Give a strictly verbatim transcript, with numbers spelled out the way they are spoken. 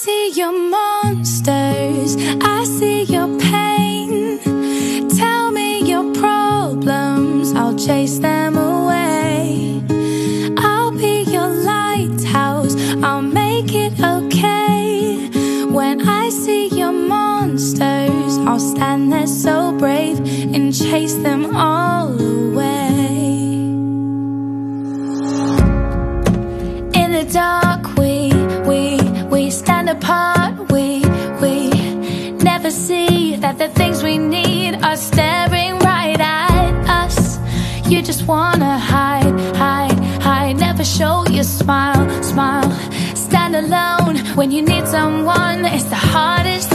see your monsters, I see your pain. Tell me your problems, I'll chase them away. I'll be your lighthouse, I'll make it okay. When I see your monsters, I'll stand there so brave and chase them all away. In the dark we, we, we stand apart. We, we never see that the things we need are staring right at us. You just wanna hide, hide, hide. Never show your smile, smile. Stand alone when you need someone. It's the hardest